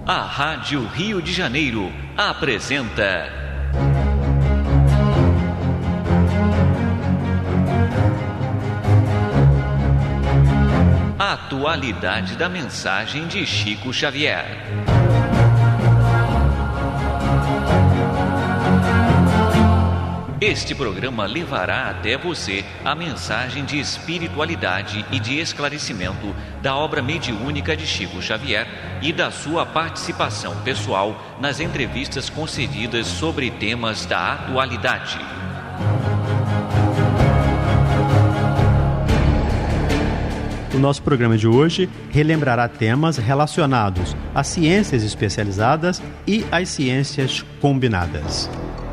A Rádio Rio de Janeiro apresenta a atualidade da mensagem de Chico Xavier. Este programa levará até você a mensagem de espiritualidade e de esclarecimento da obra mediúnica de Chico Xavier e da sua participação pessoal nas entrevistas concedidas sobre temas da atualidade. O nosso programa de hoje relembrará temas relacionados às ciências especializadas e às ciências combinadas.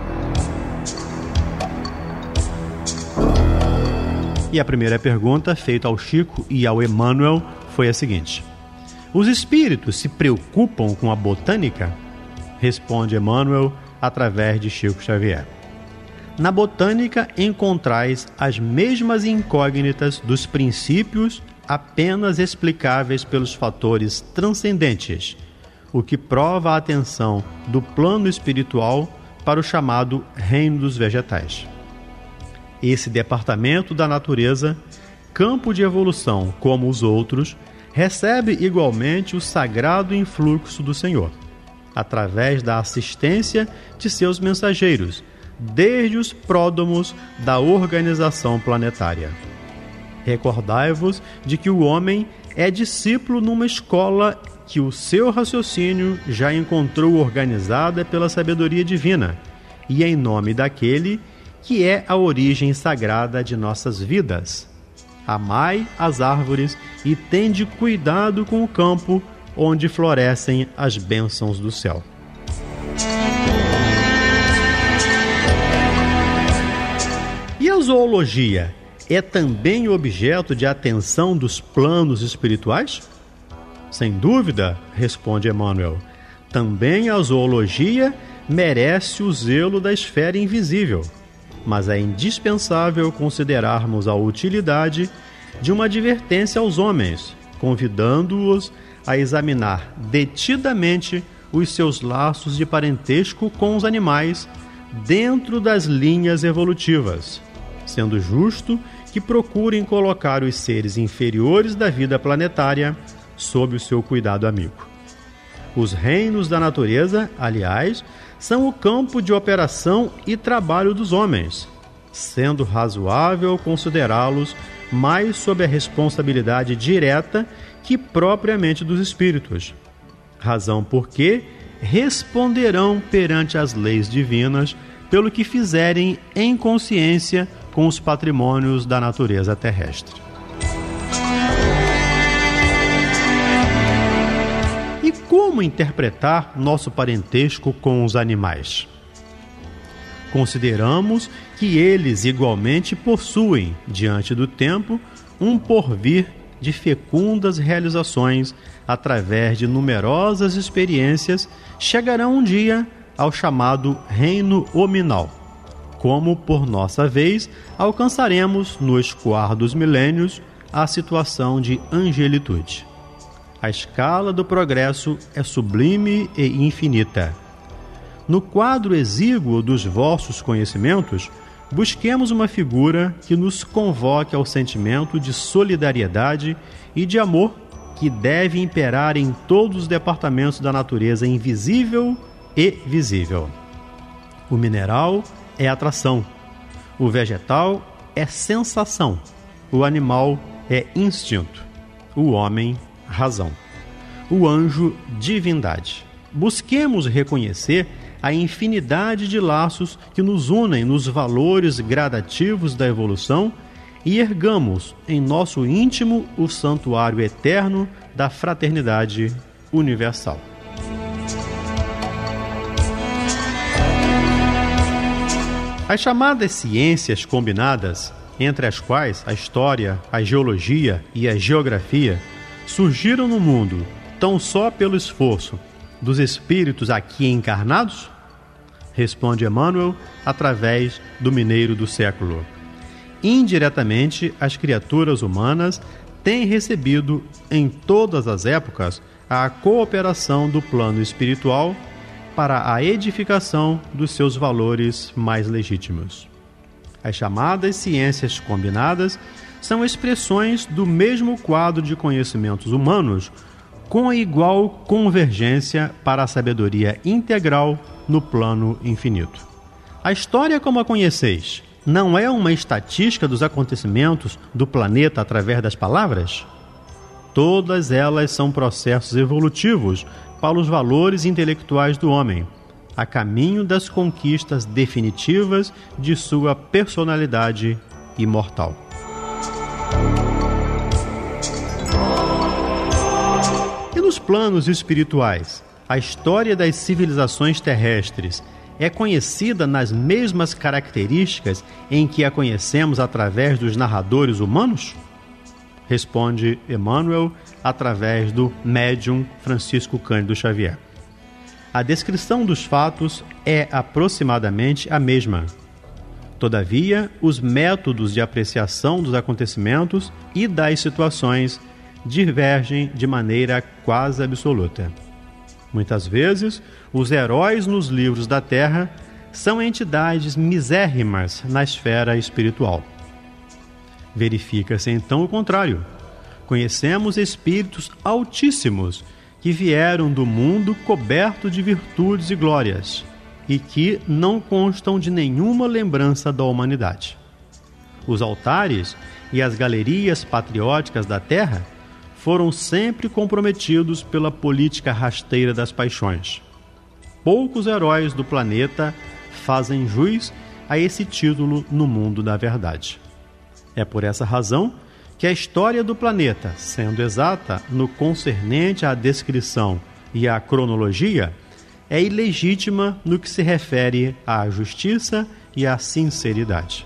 E a primeira pergunta, feita ao Chico e ao Emmanuel, foi a seguinte: os espíritos se preocupam com a botânica? Responde Emmanuel através de Chico Xavier. Na botânica encontrais as mesmas incógnitas dos princípios apenas explicáveis pelos fatores transcendentes, o que prova a atenção do plano espiritual para o chamado reino dos vegetais. Esse departamento da natureza, campo de evolução como os outros, recebe igualmente o sagrado influxo do Senhor, através da assistência de seus mensageiros, desde os pródomos da organização planetária. Recordai-vos de que o homem é discípulo numa escola que o seu raciocínio já encontrou organizada pela sabedoria divina, e em nome daquele que é a origem sagrada de nossas vidas. Amai as árvores e tende cuidado com o campo onde florescem as bênçãos do céu. E a zoologia é também objeto de atenção dos planos espirituais? Sem dúvida, responde Emmanuel. Também a zoologia merece o zelo da esfera invisível. Mas é indispensável considerarmos a utilidade de uma advertência aos homens, convidando-os a examinar detidamente os seus laços de parentesco com os animais dentro das linhas evolutivas, sendo justo que procurem colocar os seres inferiores da vida planetária sob o seu cuidado amigo. Os reinos da natureza, aliás, são o campo de operação e trabalho dos homens, sendo razoável considerá-los mais sob a responsabilidade direta que propriamente dos espíritos, razão porque responderão perante as leis divinas pelo que fizerem em consciência com os patrimônios da natureza terrestre. E como interpretar nosso parentesco com os animais? Consideramos que eles igualmente possuem, diante do tempo, um porvir de fecundas realizações, através de numerosas experiências, chegarão um dia ao chamado reino hominal, como, por nossa vez, alcançaremos, no escoar dos milênios, a situação de angelitude. A escala do progresso é sublime e infinita. No quadro exíguo dos vossos conhecimentos, busquemos uma figura que nos convoque ao sentimento de solidariedade e de amor que deve imperar em todos os departamentos da natureza invisível e visível. O mineral é atração, o vegetal é sensação, o animal é instinto, o homem razão, o anjo divindade. Busquemos reconhecer a infinidade de laços que nos unem nos valores gradativos da evolução e ergamos em nosso íntimo o santuário eterno da fraternidade universal. As chamadas ciências combinadas, entre as quais a história, a geologia e a geografia, surgiram no mundo tão só pelo esforço dos espíritos aqui encarnados? Responde Emmanuel através do mineiro do século. Indiretamente, as criaturas humanas têm recebido em todas as épocas à cooperação do plano espiritual para a edificação dos seus valores mais legítimos. As chamadas ciências combinadas são expressões do mesmo quadro de conhecimentos humanos com igual convergência para a sabedoria integral no plano infinito. A história como a conheceis não é uma estatística dos acontecimentos do planeta através das palavras? Todas elas são processos evolutivos para os valores intelectuais do homem, a caminho das conquistas definitivas de sua personalidade imortal. E nos planos espirituais, a história das civilizações terrestres é conhecida nas mesmas características em que a conhecemos através dos narradores humanos? Responde Emmanuel através do médium Francisco Cândido Xavier. A descrição dos fatos é aproximadamente a mesma. Todavia, os métodos de apreciação dos acontecimentos e das situações divergem de maneira quase absoluta. Muitas vezes, os heróis nos livros da Terra são entidades misérrimas na esfera espiritual. Verifica-se então o contrário. Conhecemos espíritos altíssimos que vieram do mundo coberto de virtudes e glórias e que não constam de nenhuma lembrança da humanidade. Os altares e as galerias patrióticas da Terra foram sempre comprometidos pela política rasteira das paixões. Poucos heróis do planeta fazem jus a esse título no mundo da verdade. É por essa razão que a história do planeta, sendo exata no concernente à descrição e à cronologia, é ilegítima no que se refere à justiça e à sinceridade.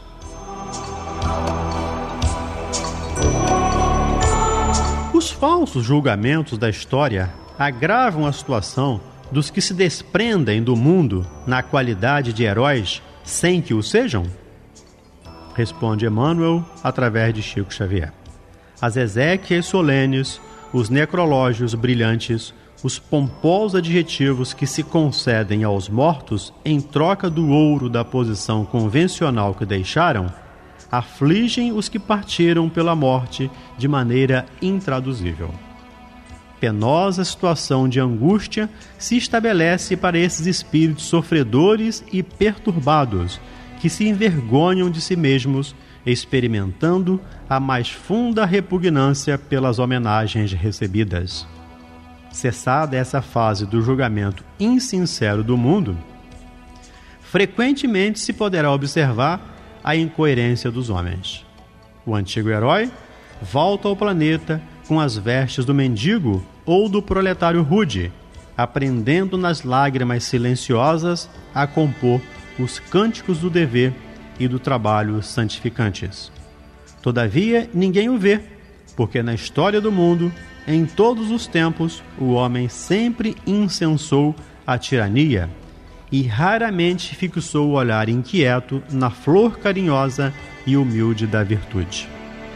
Os falsos julgamentos da história agravam a situação dos que se desprendem do mundo na qualidade de heróis sem que o sejam? Responde Emmanuel através de Chico Xavier. As exéquias solenes, os necrológios brilhantes, os pomposos adjetivos que se concedem aos mortos em troca do ouro da posição convencional que deixaram, afligem os que partiram pela morte de maneira intraduzível. Penosa situação de angústia se estabelece para esses espíritos sofredores e perturbados, que se envergonham de si mesmos, experimentando a mais funda repugnância pelas homenagens recebidas. Cessada essa fase do julgamento insincero do mundo, frequentemente se poderá observar a incoerência dos homens. O antigo herói volta ao planeta com as vestes do mendigo ou do proletário rude, aprendendo nas lágrimas silenciosas a compor os cânticos do dever e do trabalho santificantes. Todavia, ninguém o vê, porque na história do mundo, em todos os tempos, o homem sempre incensou a tirania e raramente fixou o olhar inquieto na flor carinhosa e humilde da virtude.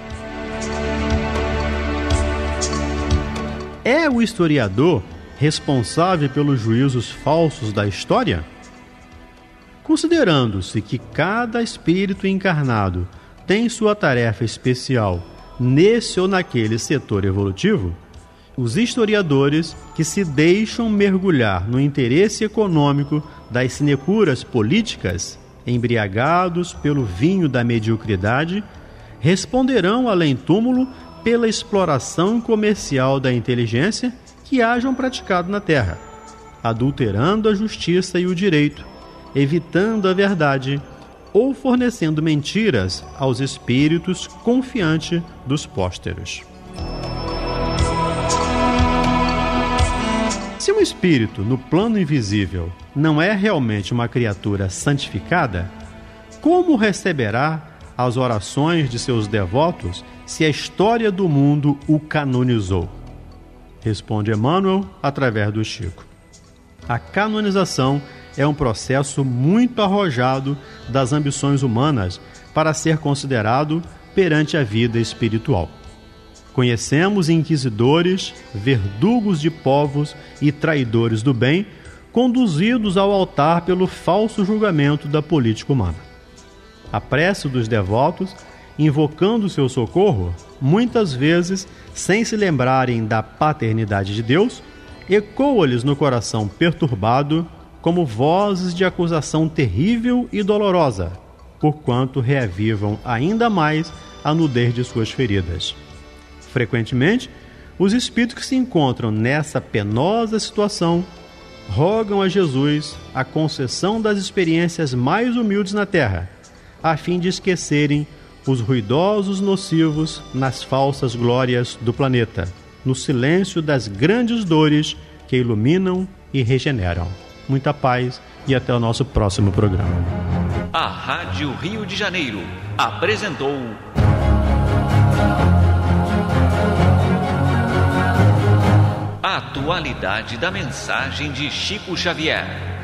É o historiador responsável pelos juízos falsos da história? Considerando-se que cada espírito encarnado tem sua tarefa especial nesse ou naquele setor evolutivo, os historiadores que se deixam mergulhar no interesse econômico das sinecuras políticas, embriagados pelo vinho da mediocridade, responderão além-túmulo pela exploração comercial da inteligência que hajam praticado na Terra, adulterando a justiça e o direito, evitando a verdade ou fornecendo mentiras aos espíritos confiantes dos pósteros. Se um espírito no plano invisível não é realmente uma criatura santificada, como receberá as orações de seus devotos se a história do mundo o canonizou? Responde Emmanuel através do Chico. A canonização é um processo muito arrojado das ambições humanas para ser considerado perante a vida espiritual. Conhecemos inquisidores, verdugos de povos e traidores do bem, conduzidos ao altar pelo falso julgamento da política humana. A prece dos devotos, invocando seu socorro, muitas vezes, sem se lembrarem da paternidade de Deus, ecoa-lhes no coração perturbado como vozes de acusação terrível e dolorosa, porquanto reavivam ainda mais a nudez de suas feridas. Frequentemente, os espíritos que se encontram nessa penosa situação rogam a Jesus a concessão das experiências mais humildes na terra, a fim de esquecerem os ruidosos nocivos nas falsas glórias do planeta, no silêncio das grandes dores que iluminam e regeneram. Muita paz e até o nosso próximo programa. A Rádio Rio de Janeiro apresentou a atualidade da mensagem de Chico Xavier.